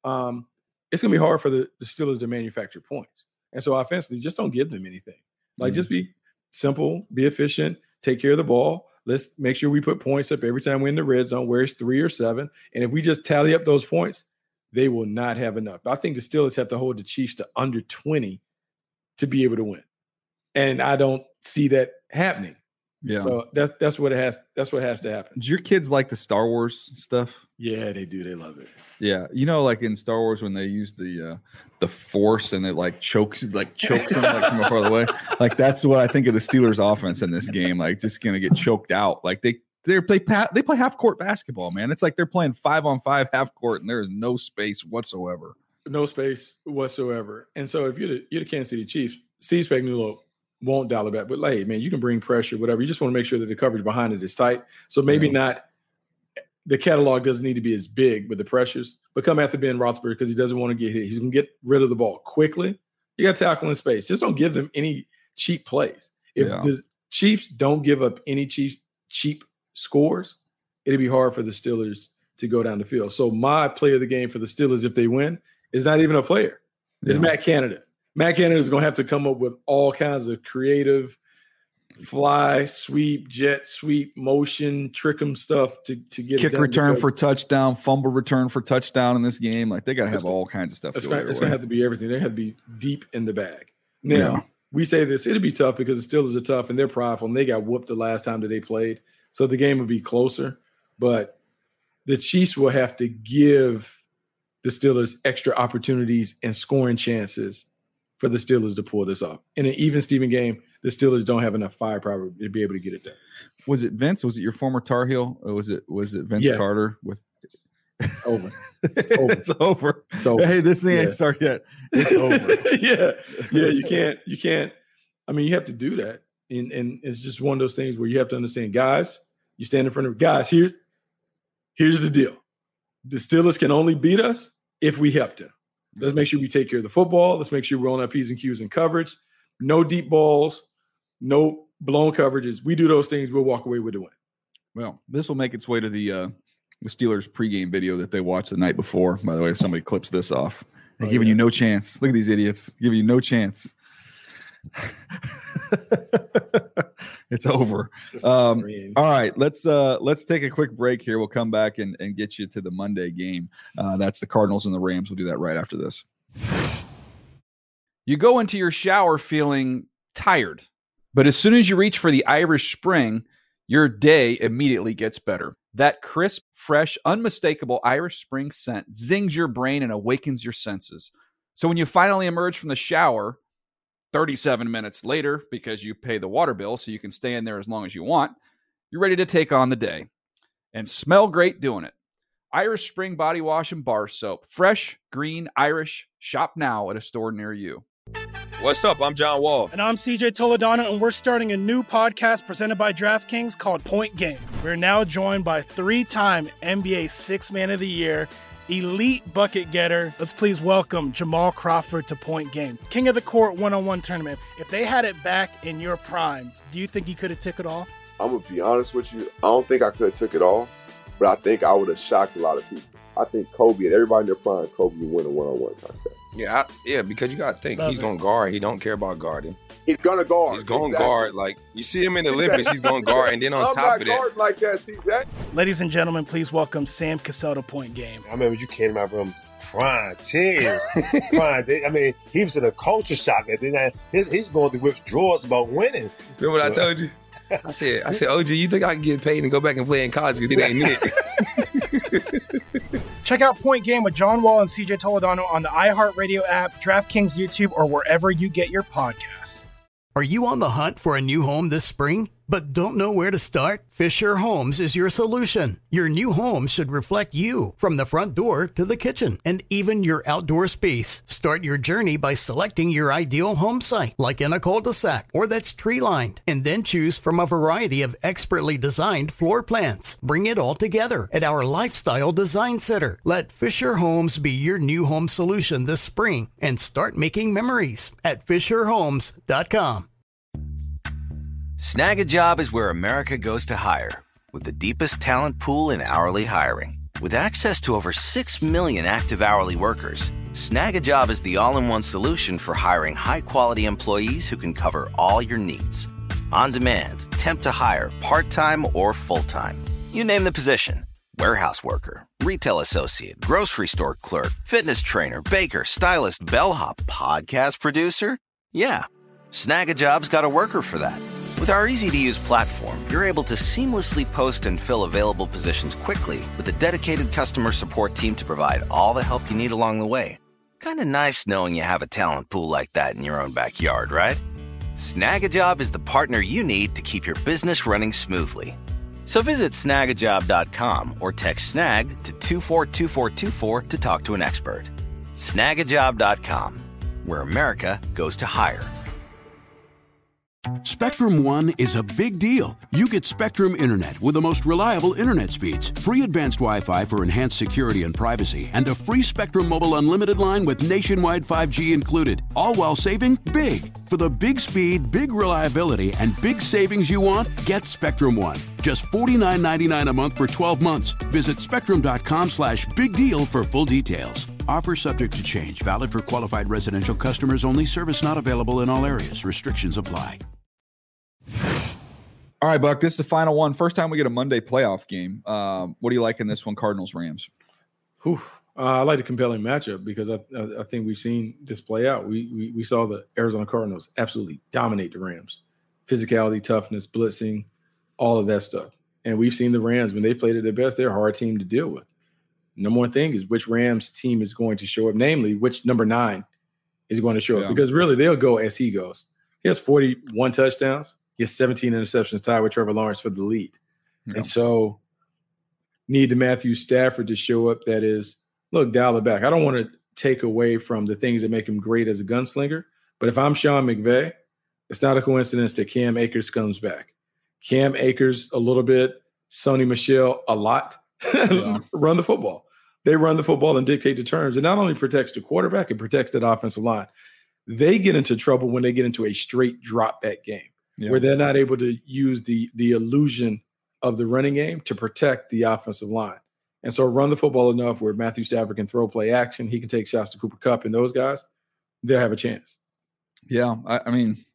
Speaker 7: It's going to be hard for the Steelers to manufacture points. And so offensively, just don't give them anything. Just be simple, be efficient, take care of the ball. Let's make sure we put points up every time we're in the red zone, where it's 3 or 7. And if we just tally up those points, they will not have enough. I think the Steelers have to hold the Chiefs to under 20 to be able to win. And I don't see that happening.
Speaker 1: Yeah.
Speaker 7: So that's what has to happen.
Speaker 1: Do your kids like the Star Wars stuff?
Speaker 7: Yeah, they do. They love it.
Speaker 1: Yeah. Like in Star Wars when they use the Force and it chokes them from far away. That's what I think of the Steelers offense in this game. Just gonna get choked out. They play half court basketball, man. It's like they're playing 5-on-5 half court and there is no space whatsoever.
Speaker 7: No space whatsoever. And so if you're the Kansas City Chiefs, Steve Spagnuolo won't dial it back. But, man, you can bring pressure, whatever. You just want to make sure that the coverage behind it is tight. So maybe not – the catalog doesn't need to be as big with the pressures. But come after Ben Roethlisberger because he doesn't want to get hit. He's going to get rid of the ball quickly. You got to tackle in space. Just don't give them any cheap plays. If the Chiefs don't give up any cheap scores, it'd be hard for the Steelers to go down the field. So my play of the game for the Steelers, if they win, is not even a player. It's Matt Canada. Matt Canada is going to have to come up with all kinds of creative fly, sweep, jet sweep, motion, trick 'em stuff to get
Speaker 1: kick
Speaker 7: it done
Speaker 1: return for touchdown, fumble return for touchdown in this game. They got to have all kinds of stuff.
Speaker 7: It's going to have to be everything. They have to be deep in the bag. Now, we say this, it'll be tough because the Steelers are tough and they're prideful and they got whooped the last time that they played. So the game will be closer, but the Chiefs will have to give the Steelers extra opportunities and scoring chances for the Steelers to pull this off. In an even Steven game, the Steelers don't have enough firepower to be able to get it done.
Speaker 1: Was it Vince? Was it your former Tar Heel? Or was it Vince Carter?
Speaker 7: Over.
Speaker 1: It's over. So hey, this thing ain't started yet. It's over.
Speaker 7: Yeah. You can't. You have to do that, and it's just one of those things where you have to understand, guys. You stand in front of guys. Here's the deal: the Steelers can only beat us if we help them. Let's make sure we take care of the football. Let's make sure we're on our P's and Q's in coverage. No deep balls, no blown coverages. We do those things, we'll walk away with the win.
Speaker 1: Well, this will make its way to the Steelers pregame video that they watched the night before. By the way, if somebody clips this off. They're giving you no chance. Look at these idiots. Giving you no chance. It's over. All right, let's take a quick break here. We'll come back and get you to the Monday game. That's the Cardinals and the Rams. We'll do that right after this.
Speaker 8: You go into your shower feeling tired, but as soon as you reach for the Irish Spring, your day immediately gets better. That crisp, fresh, unmistakable Irish Spring scent zings your brain and awakens your senses. So when you finally emerge from the shower 37 minutes later, because you pay the water bill so you can stay in there as long as you want, you're ready to take on the day and smell great doing it. Irish Spring Body Wash and Bar Soap. Fresh, green, Irish. Shop now at a store near you.
Speaker 14: What's up? I'm John Wall.
Speaker 10: And I'm CJ Toledano, and we're starting a new podcast presented by DraftKings called Point Game. We're now joined by 3-time NBA Sixth Man of the Year, elite bucket getter. Let's please welcome Jamal Crawford to Point Game. King of the Court one-on-one tournament. If they had it back in your prime, do you think you could have took it all?
Speaker 11: I'm going to be honest with you. I don't think I could have took it all, but I think I would have shocked a lot of people. I think Kobe and everybody in their prime, Kobe would win a one-on-one contest.
Speaker 14: Yeah, because you got to think he's going to guard. He don't care about guarding.
Speaker 11: He's going to guard.
Speaker 14: He's going to guard. Like, you see him in the Olympics, he's going to guard. And then on top of that.
Speaker 11: Like that, see that?
Speaker 10: Ladies and gentlemen, please welcome Sam Cassell to Point Game.
Speaker 12: I remember you came in my room Prime 10. I mean, he was in a culture shock. And then he's going through withdrawals about winning.
Speaker 9: Remember what I told you? I said, OG, you think I can get paid and go back and play in college because it ain't it?
Speaker 10: Check out Point Game with John Wall and CJ Toledano on the iHeartRadio app, DraftKings YouTube, or wherever you get your podcasts.
Speaker 3: Are you on the hunt for a new home this spring, but don't know where to start? Fisher Homes is your solution. Your new home should reflect you, from the front door to the kitchen, and even your outdoor space. Start your journey by selecting your ideal home site, like in a cul-de-sac or that's tree-lined, and then choose from a variety of expertly designed floor plans. Bring it all together at our Lifestyle Design Center. Let Fisher Homes be your new home solution this spring and start making memories at FisherHomes.com.
Speaker 13: Snag a Job is where America goes to hire, with the deepest talent pool in hourly hiring. With access to over 6 million active hourly workers, Snag a Job is the all-in-one solution for hiring high-quality employees who can cover all your needs. On demand, temp to hire, part-time or full-time. You name the position: warehouse worker, retail associate, grocery store clerk, fitness trainer, baker, stylist, bellhop, podcast producer. Yeah, Snag a Job's got a worker for that. With our easy-to-use platform, you're able to seamlessly post and fill available positions quickly with a dedicated customer support team to provide all the help you need along the way. Kind of nice knowing you have a talent pool like that in your own backyard, right? Snag a Job is the partner you need to keep your business running smoothly. So visit snagajob.com or text SNAG to 242424 to talk to an expert. Snagajob.com, where America goes to hire.
Speaker 4: Spectrum One is a big deal. You get Spectrum Internet with the most reliable internet speeds, free advanced Wi-Fi for enhanced security and privacy, and a free Spectrum Mobile unlimited line with nationwide 5G included, all while saving big. For the big speed, big reliability, and big savings you want, get Spectrum One. Just $49.99 a month for 12 months. Visit spectrum.com/big deal for full details. Offer subject to change. Valid for qualified residential customers only. Service not available in all areas. Restrictions apply.
Speaker 1: All right, Buck, this is the final one. First time we get a Monday playoff game. What do you like in this one, Cardinals-Rams?
Speaker 7: I like the compelling matchup because I think we've seen this play out. We saw the Arizona Cardinals absolutely dominate the Rams. Physicality, toughness, blitzing, all of that stuff. And we've seen the Rams, when they played at their best, they're a hard team to deal with. Number one thing is which Rams team is going to show up, namely which number 9 is going to show up. Because really, they'll go as he goes. He has 41 touchdowns. He has 17 interceptions, tied with Trevor Lawrence for the lead. Yeah. And so need the Matthew Stafford to show up. That is, look, dial it back. I don't want to take away from the things that make him great as a gunslinger. But if I'm Sean McVay, it's not a coincidence that Cam Akers comes back. Cam Akers a little bit, Sony Michel a lot. Run the football. They run the football and dictate the terms. It not only protects the quarterback, it protects that offensive line. They get into trouble when they get into a straight drop back game where they're not able to use the illusion of the running game to protect the offensive line. And so run the football enough where Matthew Stafford can throw play action. He can take shots to Cooper Kupp and those guys. They'll have a chance.
Speaker 1: Yeah. I mean,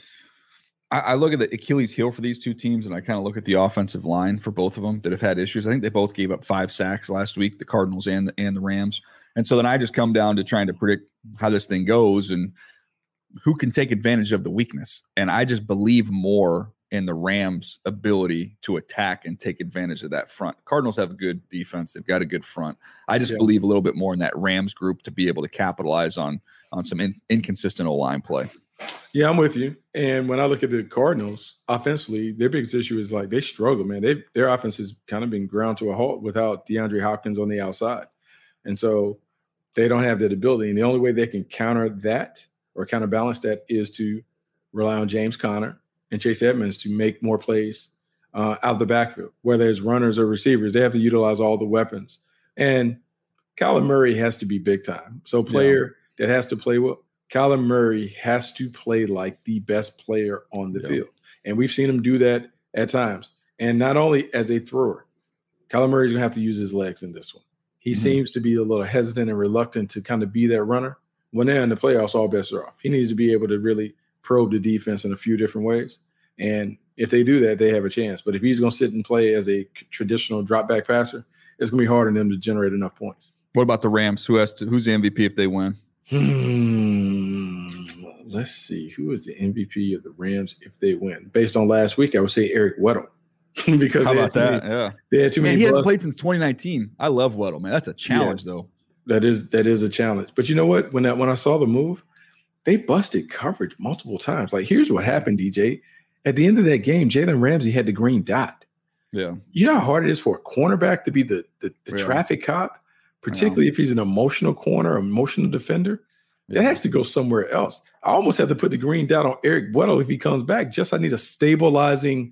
Speaker 1: I look at the Achilles heel for these two teams, and I kind of look at the offensive line for both of them that have had issues. I think they both gave up 5 sacks last week, the Cardinals and the Rams. And so then I just come down to trying to predict how this thing goes and who can take advantage of the weakness. And I just believe more in the Rams' ability to attack and take advantage of that front. Cardinals have a good defense. They've got a good front. I just believe a little bit more in that Rams group to be able to capitalize on some inconsistent O-line play.
Speaker 7: Yeah, I'm with you. And when I look at the Cardinals offensively, their biggest issue is like they struggle, man. Their offense has kind of been ground to a halt without DeAndre Hopkins on the outside. And so they don't have that ability. And the only way they can counter that or counterbalance that is to rely on James Conner and Chase Edmonds to make more plays out of the backfield, whether it's runners or receivers. They have to utilize all the weapons. And Kyler Murray has to be big time. So player that has to play well, Kyler Murray has to play like the best player on the field. And we've seen him do that at times. And not only as a thrower, Kyler Murray's going to have to use his legs in this one. He seems to be a little hesitant and reluctant to kind of be that runner. When they're in the playoffs, all bets are off. He needs to be able to really probe the defense in a few different ways. And if they do that, they have a chance. But if he's going to sit and play as a traditional drop back passer, it's going to be hard on them to generate enough points.
Speaker 1: What about the Rams? Who's the MVP if they win?
Speaker 7: Let's see. Who is the MVP of the Rams if they win? Based on last week, I would say Eric Weddle. Because
Speaker 1: how about that?
Speaker 7: They had too many.
Speaker 1: He hasn't played since 2019. I love Weddle, man. That's a challenge, though.
Speaker 7: That is a challenge. But you know what? When I saw the move, they busted coverage multiple times. Like, here's what happened, DJ. At the end of that game, Jalen Ramsey had the green dot.
Speaker 1: Yeah.
Speaker 7: You know how hard it is for a cornerback to be the traffic cop, particularly if he's an emotional corner, emotional defender. That has to go somewhere else. I almost have to put the green dot on Eric Weddle if he comes back. Just I need a stabilizing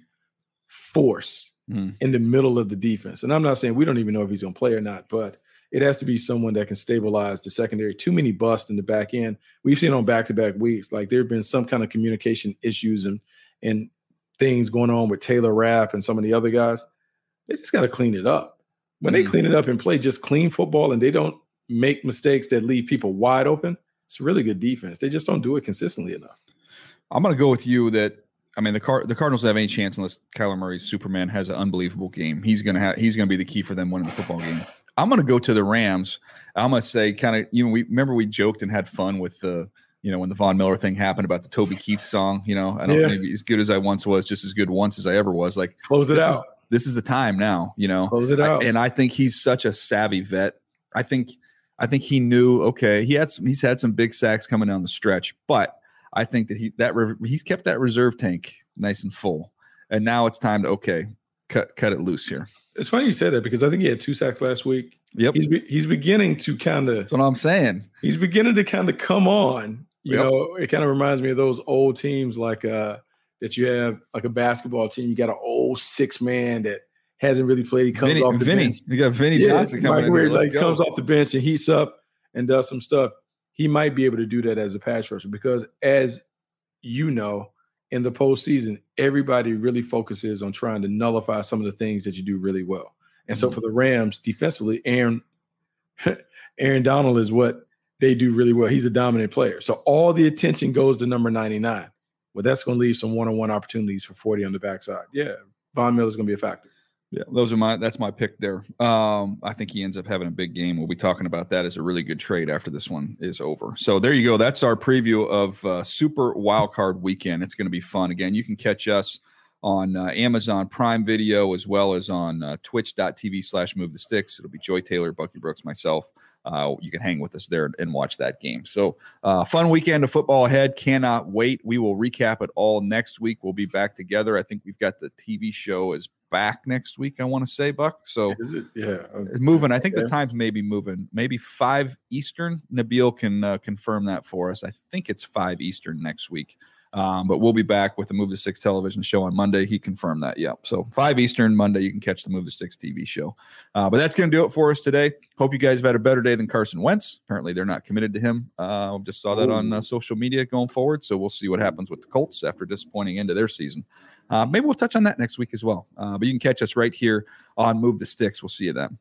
Speaker 7: force in the middle of the defense. And I'm not saying we don't even know if he's going to play or not, but it has to be someone that can stabilize the secondary. Too many busts in the back end. We've seen on back-to-back weeks, like there have been some kind of communication issues and things going on with Taylor Rapp and some of the other guys. They just got to clean it up. When they clean it up and play just clean football and they don't make mistakes that leave people wide open, it's a really good defense. They just don't do it consistently enough.
Speaker 1: I'm going to go with you that, I mean, the Cardinals don't have any chance unless Kyler Murray's Superman has an unbelievable game. He's going to be the key for them winning the football game. I'm going to go to the Rams. I'm going to say kind of, we joked and had fun with the, when the Von Miller thing happened about the Toby Keith song, I don't maybe as good as I once was, just as good once as I ever was. Like,
Speaker 7: close it out.
Speaker 1: This is the time now,
Speaker 7: Close it out.
Speaker 1: And I think he's such a savvy vet. I think he knew, okay, he's had some big sacks coming down the stretch, but I think that he's kept that reserve tank nice and full. And now it's time to, cut it loose here.
Speaker 7: It's funny you said that because I think he had 2 sacks last week.
Speaker 1: Yep.
Speaker 7: He's beginning to kind of –
Speaker 1: that's what I'm saying.
Speaker 7: He's beginning to kind of come on. It kind of reminds me of those old teams like that you have like a basketball team. You got an old 6-man that hasn't really played. He comes off the bench.
Speaker 1: You got Vinny Johnson coming in there.
Speaker 7: He comes off the bench and heats up and does some stuff. He might be able to do that as a pass rusher because as you know, in the postseason, everybody really focuses on trying to nullify some of the things that you do really well. And so for the Rams, defensively, Aaron Donald is what they do really well. He's a dominant player. So all the attention goes to number 99. Well, that's going to leave some one-on-one opportunities for 40 on the backside. Yeah, Von Miller's going to be a factor.
Speaker 1: Yeah, that's my pick there. I think he ends up having a big game. We'll be talking about that as a really good trade after this one is over. So there you go. That's our preview of Super Wildcard Weekend. It's going to be fun. Again, you can catch us on Amazon Prime Video as well as on twitch.tv/MoveTheSticks. It'll be Joy Taylor, Bucky Brooks, myself. You can hang with us there and watch that game. So fun weekend of football ahead. Cannot wait. We will recap it all next week. We'll be back together. I think we've got the TV show is back next week, I want to say, Buck. So
Speaker 7: is it? Yeah.
Speaker 1: It's moving. I think the times may be moving. Maybe 5 Eastern. Nabil can confirm that for us. I think it's 5 Eastern next week. But we'll be back with the Move the Sticks television show on Monday. He confirmed that. Yep. So 5 Eastern Monday, you can catch the Move the Sticks TV show. But that's going to do it for us today. Hope you guys have had a better day than Carson Wentz. Apparently they're not committed to him. Just saw that on social media going forward. So we'll see what happens with the Colts after a disappointing end of their season. Maybe we'll touch on that next week as well. But you can catch us right here on Move the Sticks. We'll see you then.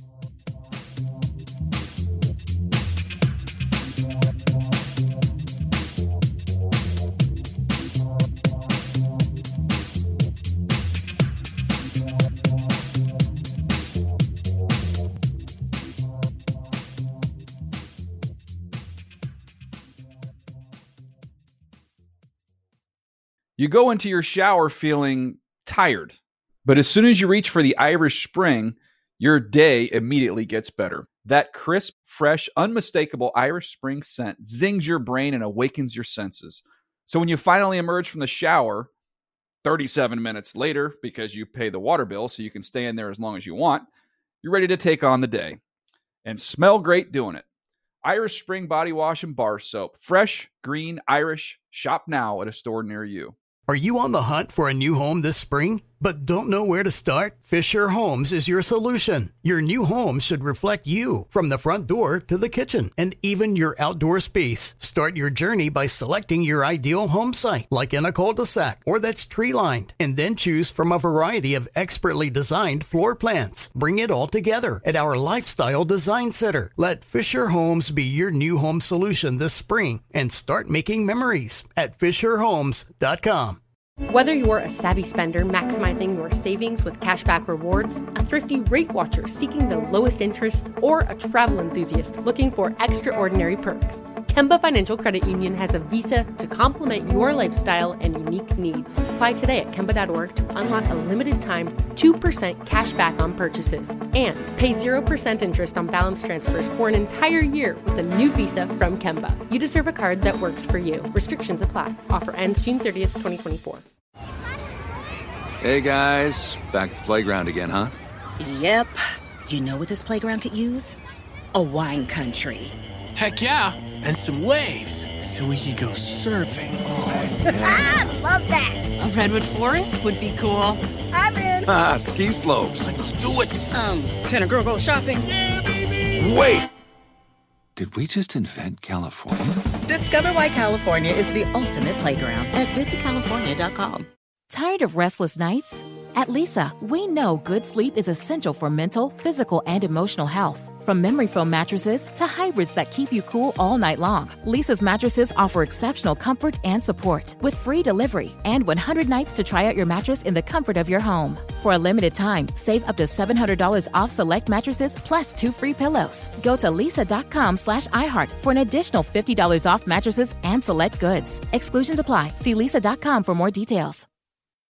Speaker 8: You go into your shower feeling tired, but as soon as you reach for the Irish Spring, your day immediately gets better. That crisp, fresh, unmistakable Irish Spring scent zings your brain and awakens your senses. So when you finally emerge from the shower, 37 minutes later, because you pay the water bill so you can stay in there as long as you want, you're ready to take on the day and smell great doing it. Irish Spring Body Wash and Bar Soap. Fresh, green, Irish. Shop now at a store near you.
Speaker 3: Are you on the hunt for a new home this spring, but don't know where to start? Fisher Homes is your solution. Your new home should reflect you, from the front door to the kitchen, and even your outdoor space. Start your journey by selecting your ideal home site, like in a cul-de-sac or that's tree-lined, and then choose from a variety of expertly designed floor plans. Bring it all together at our Lifestyle Design Center. Let Fisher Homes be your new home solution this spring and start making memories at FisherHomes.com.
Speaker 5: Whether you're a savvy spender maximizing your savings with cashback rewards, a thrifty rate watcher seeking the lowest interest, or a travel enthusiast looking for extraordinary perks, Kemba Financial Credit Union has a visa to complement your lifestyle and unique needs. Apply today at Kemba.org to unlock a limited time 2% cash back on purchases and pay 0% interest on balance transfers for an entire year with a new visa from Kemba. You deserve a card that works for you. Restrictions apply. Offer ends June 30th, 2024.
Speaker 15: Hey guys, back at the playground again, huh?
Speaker 16: Yep. You know what this playground could use? A wine country.
Speaker 17: Heck yeah, and some waves so we could go surfing. Oh,
Speaker 16: yeah. Love that.
Speaker 18: A redwood forest would be cool.
Speaker 16: I'm in.
Speaker 15: Ski slopes.
Speaker 17: Let's do it.
Speaker 16: Can a girl go shopping?
Speaker 17: Yeah, baby.
Speaker 15: Wait. Did we just invent California?
Speaker 16: Discover why California is the ultimate playground at visitcalifornia.com.
Speaker 19: Tired of restless nights? At Leesa, we know good sleep is essential for mental, physical, and emotional health. From memory foam mattresses to hybrids that keep you cool all night long, Leesa's mattresses offer exceptional comfort and support with free delivery and 100 nights to try out your mattress in the comfort of your home. For a limited time, save up to $700 off select mattresses plus 2 free pillows. Go to leesa.com/iHeart for an additional $50 off mattresses and select goods. Exclusions apply. See leesa.com for more details.